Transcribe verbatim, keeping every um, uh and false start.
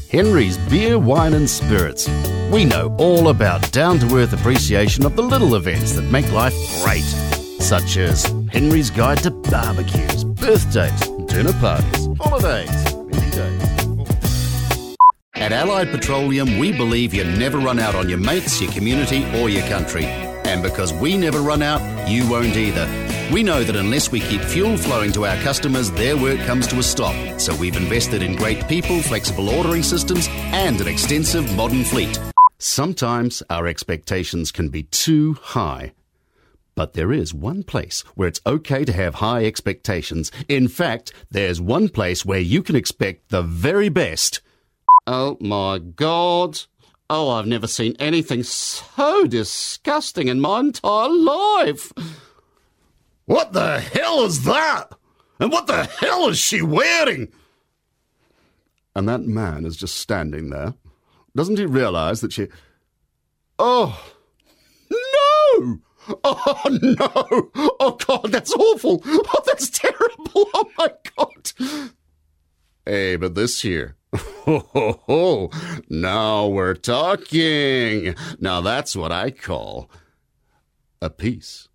Henry's Beer, Wine and Spirits. We know all about down-to-earth appreciation of the little events that make life great, such as Henry's Guide to barbecues, birthdays, dinner parties, holidays, many days. At Allied Petroleum, we believe you never run out on your mates, your community or your country. And because we never run out, you won't either. We know that unless we keep fuel flowing to our customers, their work comes to a stop. So we've invested in great people, flexible ordering systems, and an extensive modern fleet. Sometimes our expectations can be too high. But there is one place where it's okay to have high expectations. In fact, there's one place where you can expect the very best. Oh my God. Oh, I've never seen anything so disgusting in my entire life. What the hell is that? And what the hell is she wearing? And that man is just standing there. Doesn't he realise that she... Oh, no! Oh, no! Oh, God, that's awful! Oh, that's terrible! Oh, my God! Hey, but this here... Ho, ho, ho! Now we're talking! Now that's what I call a piece